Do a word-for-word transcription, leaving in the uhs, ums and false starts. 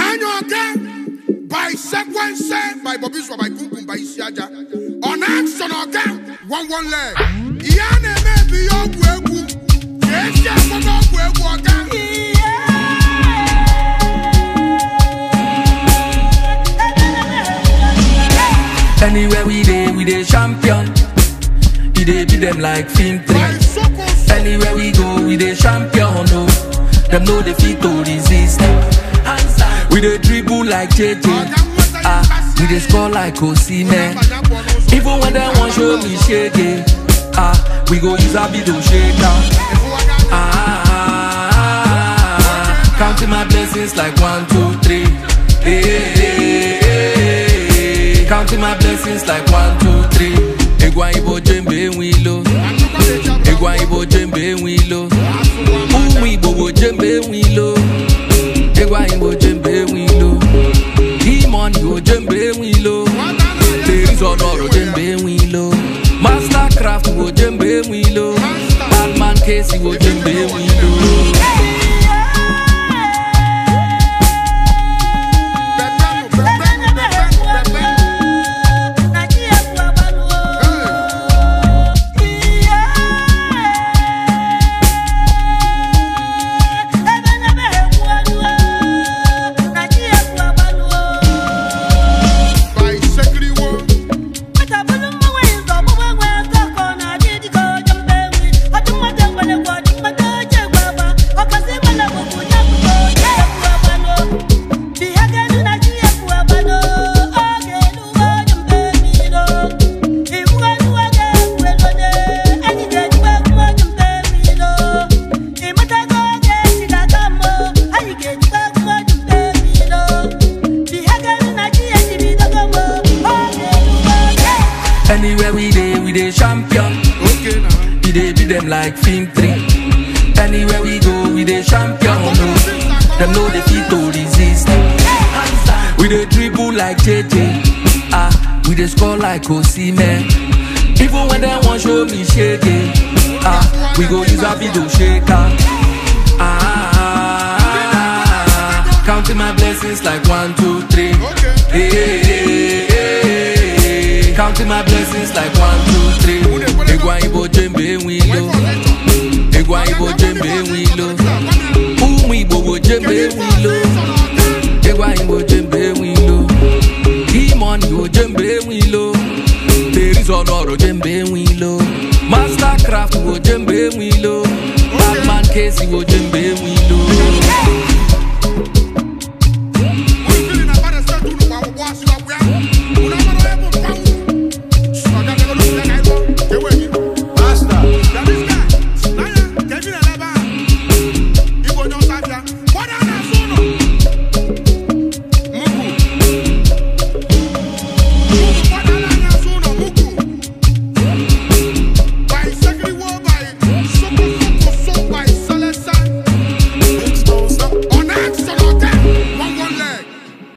Nyanyoga by sequence by Bobby by Kukum by Siaja. On action again, one one leg. Yane may be your wegu. Yes, yes, I'm not wegu again. Anywhere we dey, we dey champion. We dey beat them like film three. Anywhere we go, we dey champion. No, them no defeat to resist. We dey dribble like J J. Ah, we dey score like Osimhen. Even when they want show me shake it, ah, we go use our beat to shake down. Ah, ah, ah, counting my blessings like one, two, three. Hey, hey, hey, hey. Counting my blessings like one, two, three. Egwa ibo jembe wilo. Egwa ibo jembe wilo. Umu ibo bo jembe wilo. Egwa ibo jembe wilo. Demon ibo jembe wilo. Things on oro jembe wilo. Mastercraft ibo jembe wilo. Batman case ibo jembe wilo. Anywhere we dey, we dey champion. Okay, now. We dey beat them like film three. Anywhere we go, we dey champion. No, them no defeat to resist. We dey dribble like J J. Ah, we dey score like Osimhen. Even when they want show me shake it, ah, we go use our beat to shake out. Ah, ah, ah, counting my blessings like one, two, three. Hey, hey, hey, hey. Counting my blessings like one, two, three. Egwa ibo jembe wilo. Egwa ibo jembe wilo. Umu ibo bo jembe wilo. Egwa ibo jembe wilo. Demon ibo jembe wilo. There is honor jembe wilo. Mastercraft ibo jembe wilo. Batman case ibo jembe